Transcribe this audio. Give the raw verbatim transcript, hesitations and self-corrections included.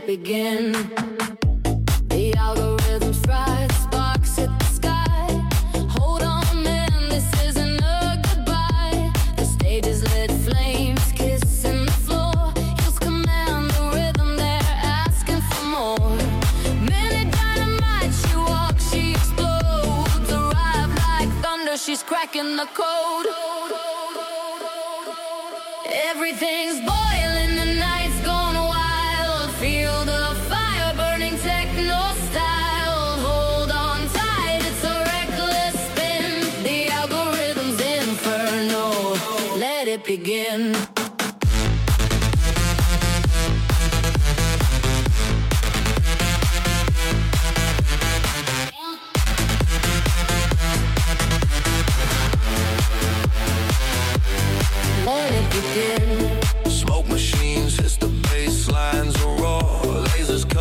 begin. The algorithms fry, sparks hit the sky. Hold on, man, this isn't a goodbye. The stage is lit, flames kissing the floor. Heels command the rhythm, they're asking for more. Minute dynamite, she walks, she explodes. Arrive like thunder, she's cracking the code. Everything's boiling, the night's gone wild. Feel the fire burning, techno style. Hold on tight, it's a reckless spin. The algorithm's inferno, let it begin. Let it begin. Smoke machines, hits the bass lines are raw. Lasers